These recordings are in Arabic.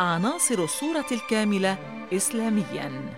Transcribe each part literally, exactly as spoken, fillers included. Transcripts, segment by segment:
عناصر الصورة الكاملة إسلامياً.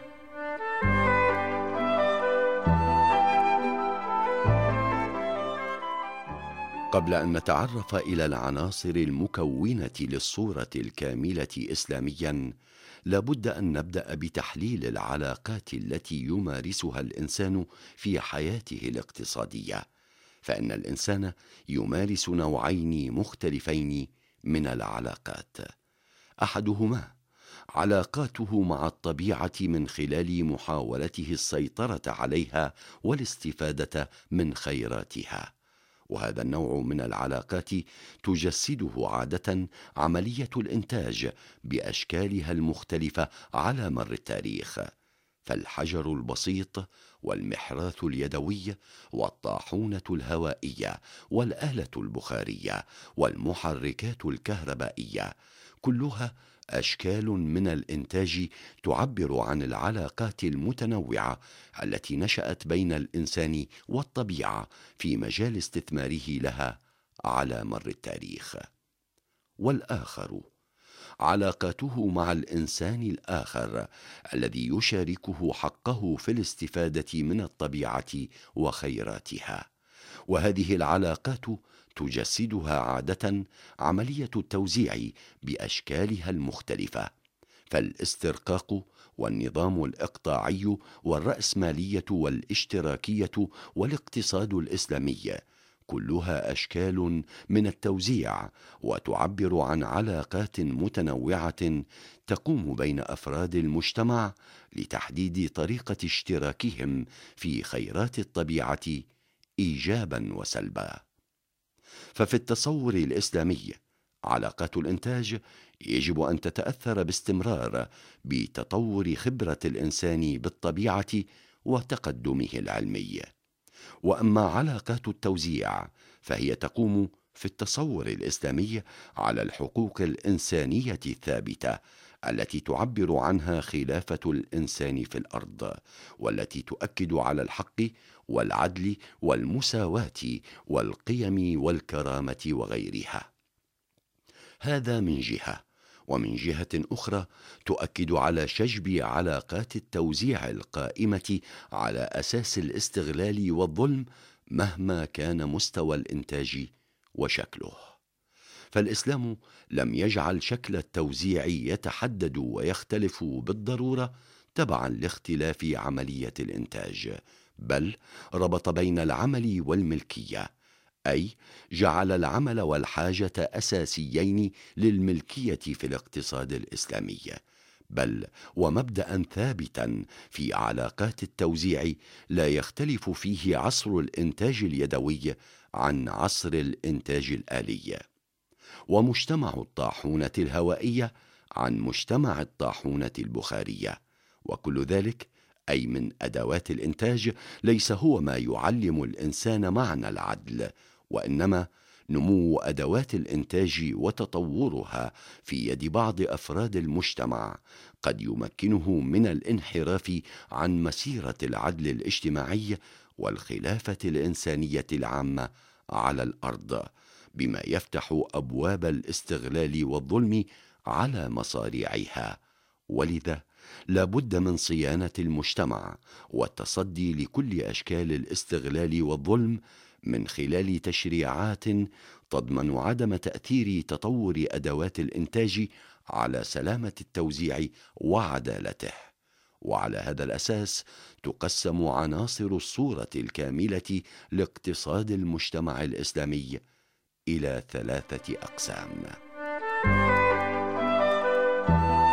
قبل أن نتعرف إلى العناصر المكونة للصورة الكاملة إسلامياً، لابد أن نبدأ بتحليل العلاقات التي يمارسها الإنسان في حياته الاقتصادية، فإن الإنسان يمارس نوعين مختلفين من العلاقات. أحدهما علاقاته مع الطبيعة من خلال محاولته السيطرة عليها والاستفادة من خيراتها، وهذا النوع من العلاقات تجسده عادة عملية الإنتاج بأشكالها المختلفة على مر التاريخ، فالحجر البسيط والمحراث اليدوي والطاحونة الهوائية والآلة البخارية والمحركات الكهربائية كلها أشكال من الإنتاج تعبر عن العلاقات المتنوعة التي نشأت بين الإنسان والطبيعة في مجال استثماره لها على مر التاريخ. والآخر علاقاته مع الإنسان الآخر الذي يشاركه حقه في الاستفادة من الطبيعة وخيراتها، وهذه العلاقات تجسدها عادة عملية التوزيع بأشكالها المختلفة، فالاسترقاق والنظام الإقطاعي والرأسمالية والاشتراكية والاقتصاد الإسلامي كلها أشكال من التوزيع، وتعبر عن علاقات متنوعة تقوم بين أفراد المجتمع لتحديد طريقة اشتراكهم في خيرات الطبيعة إيجابا وسلبا. ففي التصور الإسلامي علاقات الإنتاج يجب أن تتأثر باستمرار بتطور خبرة الإنسان بالطبيعة وتقدمه العلمي، وأما علاقات التوزيع فهي تقوم في التصور الإسلامي على الحقوق الإنسانية الثابتة التي تعبر عنها خلافة الإنسان في الأرض، والتي تؤكد على الحق والعدل والمساواة والقيم والكرامة وغيرها. هذا من جهة، ومن جهة أخرى تؤكد على شجب علاقات التوزيع القائمة على أساس الاستغلال والظلم مهما كان مستوى الإنتاج وشكله. فالإسلام لم يجعل شكل التوزيع يتحدد ويختلف بالضرورة تبعا لاختلاف عملية الإنتاج، بل ربط بين العمل والملكية، أي جعل العمل والحاجة أساسيين للملكية في الاقتصاد الإسلامي، بل ومبدأ ثابتا في علاقات التوزيع لا يختلف فيه عصر الإنتاج اليدوي عن عصر الإنتاج الآلي، ومجتمع الطاحونة الهوائية عن مجتمع الطاحونة البخارية، وكل ذلك أي من أدوات الإنتاج ليس هو ما يعلم الإنسان معنى العدل، وإنما نمو أدوات الإنتاج وتطورها في يد بعض أفراد المجتمع قد يمكنه من الانحراف عن مسيرة العدل الاجتماعي والخلافة الإنسانية العامة على الأرض، بما يفتح أبواب الاستغلال والظلم على مصاريعها. ولذا لا بد من صيانة المجتمع والتصدي لكل أشكال الاستغلال والظلم من خلال تشريعات تضمن عدم تأثير تطور أدوات الإنتاج على سلامة التوزيع وعدالته. وعلى هذا الأساس تقسم عناصر الصورة الكاملة لاقتصاد المجتمع الإسلامي إلى ثلاثة أقسام.